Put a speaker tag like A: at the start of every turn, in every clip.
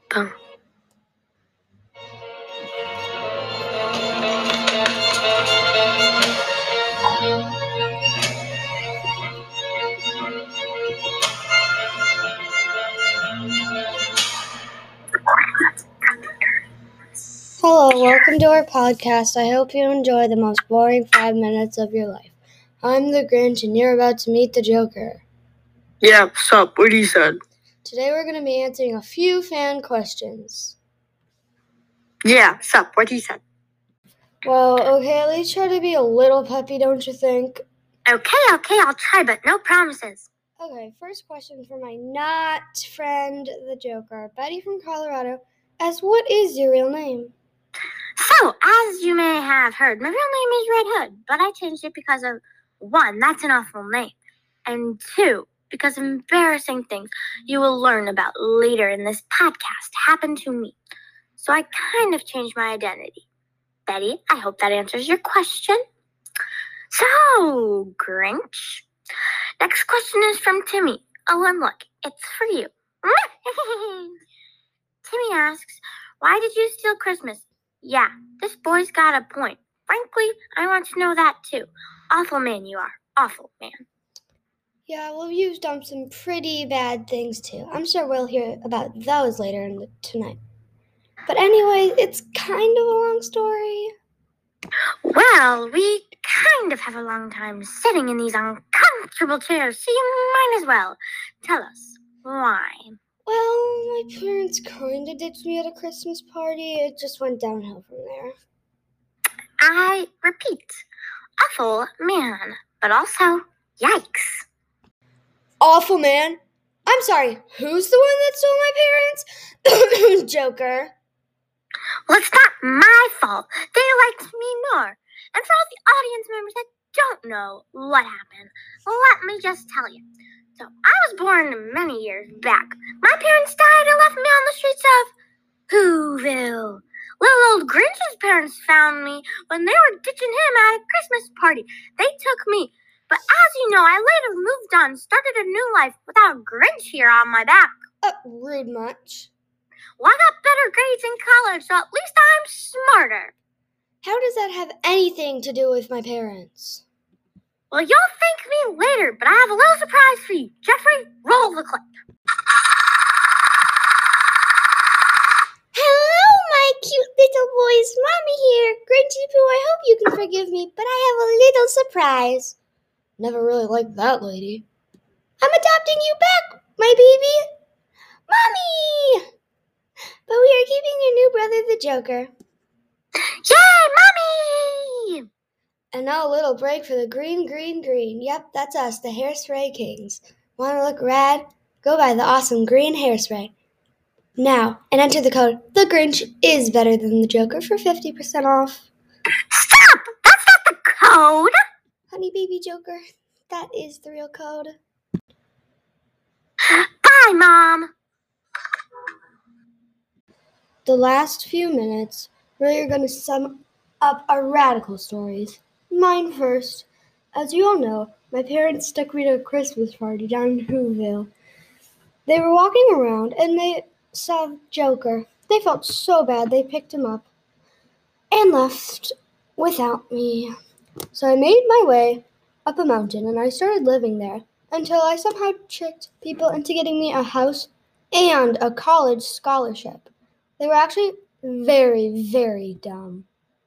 A: Hello, welcome to our podcast. I hope you enjoy the most boring 5 minutes of your life. I'm the Grinch, and you're about to meet the Joker.
B: Yeah, sup, what he said.
A: Today we're going to be answering a few fan questions.
B: Yeah, sup, what he said.
A: Well, okay, at least try to be a little peppy, don't you think?
B: Okay, I'll try, but no promises.
A: Okay, first question for my not friend, the Joker. Betty from Colorado asks, what is your real name?
B: So, as you may have heard, my real name is Red Hood, but I changed it because of, 1, that's an awful name, and 2, because embarrassing things you will learn about later in this podcast happened to me. So I kind of changed my identity. Betty, I hope that answers your question. So, Grinch. Next question is from Timmy. Oh, and look, it's for you. Timmy asks, why did you steal Christmas? Yeah, this boy's got a point. Frankly, I want to know that too. Awful man you are. Awful man.
A: Yeah, well, you've done some pretty bad things too. I'm sure we'll hear about those later tonight. But anyway, it's kind of a long story.
B: Well, we kind of have a long time sitting in these uncomfortable chairs, so you might as well tell us why.
A: Well, my parents kind of ditched me at a Christmas party. It just went downhill from there.
B: I repeat, awful man, but also yikes.
A: Awful man? I'm sorry, who's the one that stole my parents? Joker.
B: Well, it's not my fault. They liked me more. And for all the audience members that don't know what happened, let me just tell you. So, I was born many years back. My parents died and left me on the streets of Whoville. Little old Grinch's parents found me when they were ditching him at a Christmas party. They took me. But as you know, I later moved on, started a new life without Grinch here on my back.
A: Rude much.
B: Well, I got better grades in college, so at least I'm smarter.
A: How does that have anything to do with my parents?
B: Well, you'll thank me later, but I have a little surprise for you. Jeffrey, roll the clip.
A: Hello, my cute little boys. Mommy here. Grinchy Poo, I hope you can forgive me, but I have a little surprise. Never really liked that lady. I'm adopting you back, my baby. Mommy! But we are keeping your new brother, the Joker.
B: Yay, Mommy!
A: And now a little break for the green. Yep, that's us, the Hairspray Kings. Want to look rad? Go buy the awesome green hairspray now and enter the code The Grinch is better than the Joker for 50% off.
B: Stop! That's not the code!
A: Honey baby Joker, that is the real code.
B: Bye, Mom!
A: The last few minutes really are going to sum up our radical stories. Mine first. As you all know, my parents took me to a Christmas party down in Whoville. They were walking around and they saw Joker. They felt so bad they picked him up and left without me. So I made my way up a mountain and I started living there until I somehow tricked people into getting me a house and a college scholarship. They were actually very, very dumb.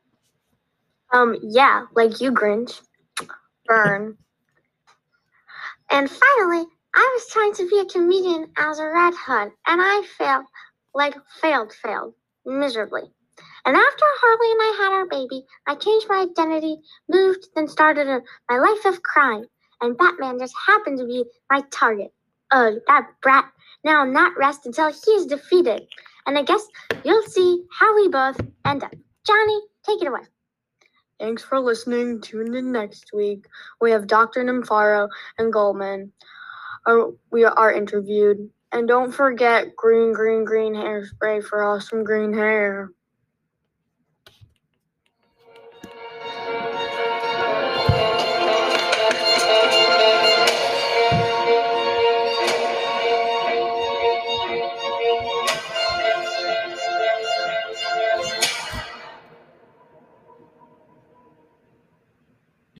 B: Yeah, like you, Grinch. Burn. And finally, I was trying to be a comedian as a Red Hood, and I failed miserably. And after Harley and I had our baby, I changed my identity, moved, then started my life of crime. And Batman just happened to be my target. That brat. Now I'll not rest until he is defeated. And I guess you'll see how we both end up. Johnny, take it away.
C: Thanks for listening. Tune in next week. We have Dr. Nymphario and Goldman. We are interviewed. And don't forget green hairspray for awesome green hair.